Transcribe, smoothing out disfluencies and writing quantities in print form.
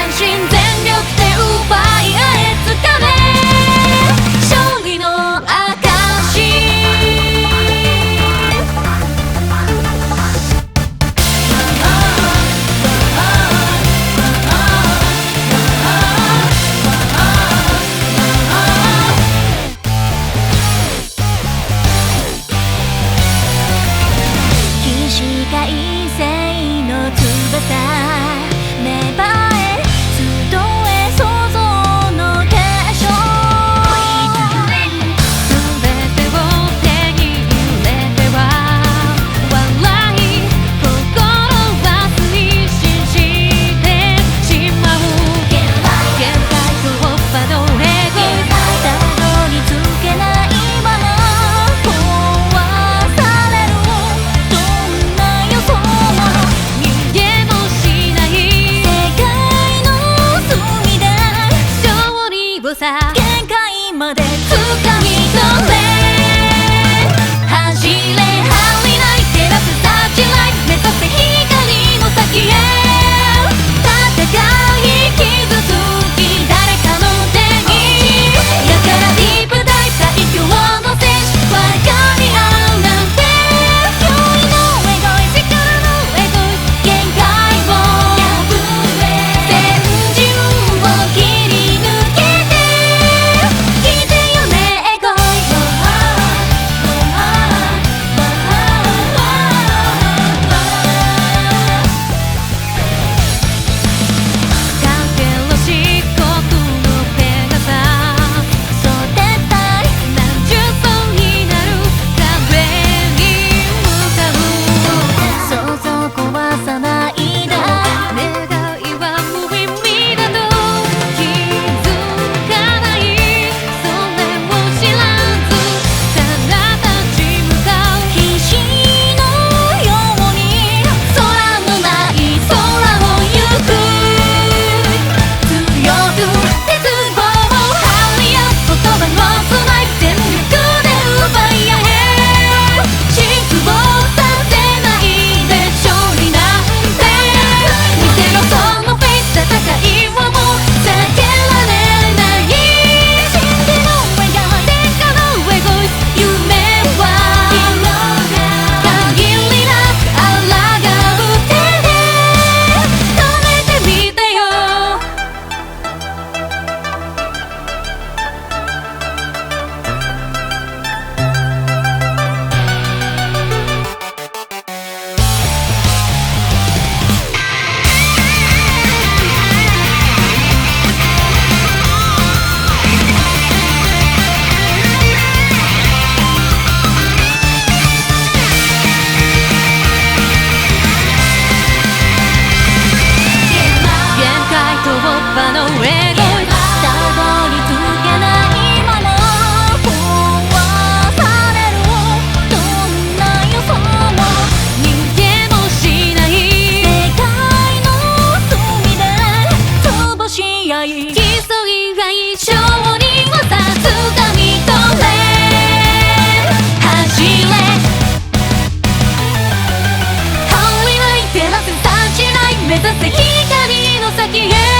身全力で奪い合えつかめ勝利の証起死回生の翼芽生え集え想像の結晶全てを手に入れては笑い心は推進してしまう限界突破のエゴたどり着けないまま壊されるどんな予想も逃げもしない世界の隅で勝利をさ限界まで掴み取れ走れ張りない照らすサーチライト目指せ光の先へ戦い傷つき誰かの手にやからディープ大最強の戦士分かり合うなんて驚異のエゴイ力のエゴイ限界を戦陣を切り抜けて来てよねエゴイかけろ漆黒のペガサそてたい何十層になる壁に向かう想像壊さないだ願いは無意味だと気づかないそれを知らずただ立ち向かう必死のように空のない空を行く強く絶望を張り合う言葉のつない全力で奪い合え失望させないで勝利なんて見せろそのフェイス戦いをもう避けられない真理の笑顔天下のエゴイス夢は限りなく抗う手で止めてみてよ限界突破のエゴイたどり着けないまま壊されるどんな予想も逃げもしない世界の隅で潰し合い競い合い勝利をさ掴み取れ走れ張りない照らすサーチライト目指せ光の先へ